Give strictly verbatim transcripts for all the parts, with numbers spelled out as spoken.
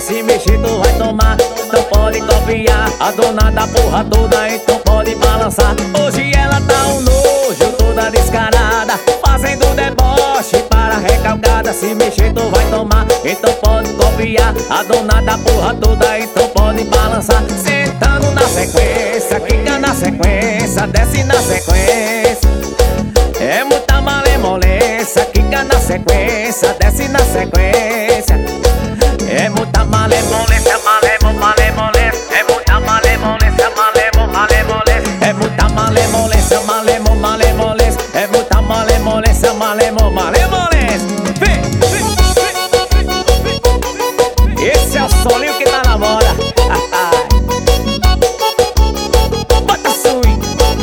se mexer tu vai tomar. Então pode copiar a dona da porra toda, então pode balançar. Hoje ela tá um nojo, toda descarada, fazendo deboche para recalcada. Se mexer tu vai tomar, então pode copiar a dona da porra toda, então pode balançar. Sentando na sequência, quica na sequência, desce na sequência. É muita malemolência, quica na sequência, desce na sequência. É muita malemolência, malemo, malemolência. É muita malemolência, malemo, malemolência. É muita malemolência, malemo, malemolência. É muita malemolência, malemo, malemolência. Vem, vem, vem, vem. Esse é o solinho que tá na moda. Bota swing.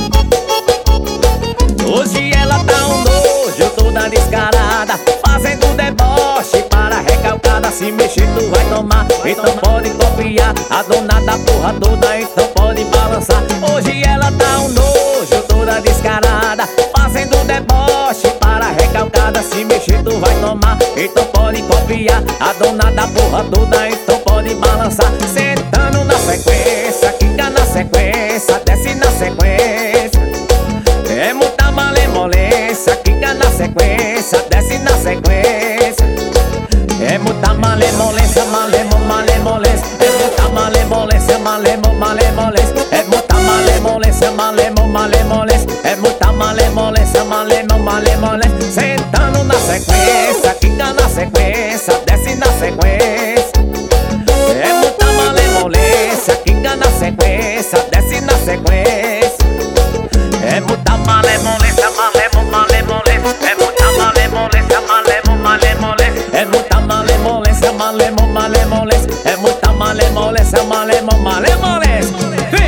Hoje ela tá um nojo, toda descarada, fazendo deboche para recalcada. Se mexer tu vai tomar, então pode copiar a dona da porra toda, então pode balançar. Hoje ela tá um nojo, toda descarada, fazendo deboche para recalcada. Se mexer tu vai tomar, então pode copiar a dona da porra toda, então pode balançar. Sentando na sequência, quica na sequência, desce na sequência. É muita malemolência, quica na sequência, desce na sequência. É muita malemolência, malemo, malemolência. É muita malemolência, malemo, malemolência. É muita malemolência, malemo, malemolência. É muita malemolência, malemo, malemolência. Sentando na sequência, quica na sequência, desce na sequência. É muita malemolência, quica na sequência, desce na sequência. É muita malemolência, malemo, malemolência. É muita malemolência, malemo, malemolência. É muita malemolência, malemo, malemolência. É muita malemolência, malemo, malemolência. Vem!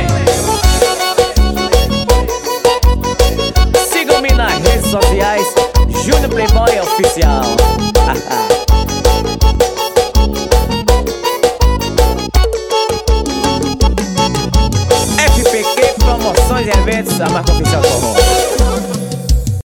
Sigam-me nas redes sociais, Júnior Playboy Oficial. F P Q Promoções e Eventos, a marca oficial.